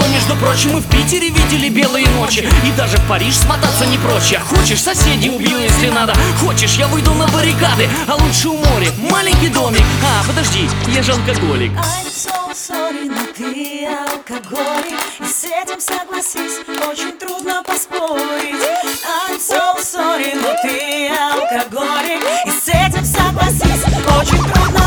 тобой, между прочим, мы в Питере видели белые ночи, и даже в Париж смотаться не прочь. Хочешь, соседей убью, если надо. Хочешь, я выйду на баррикады, а лучше у моря, маленький домик. Подожди, я же алкоголик. I'm so sorry, но ты алкоголик, и с этим согласись, очень трудно поспорить. I'm so sorry, но ты алкоголик, и с этим согласись, очень трудно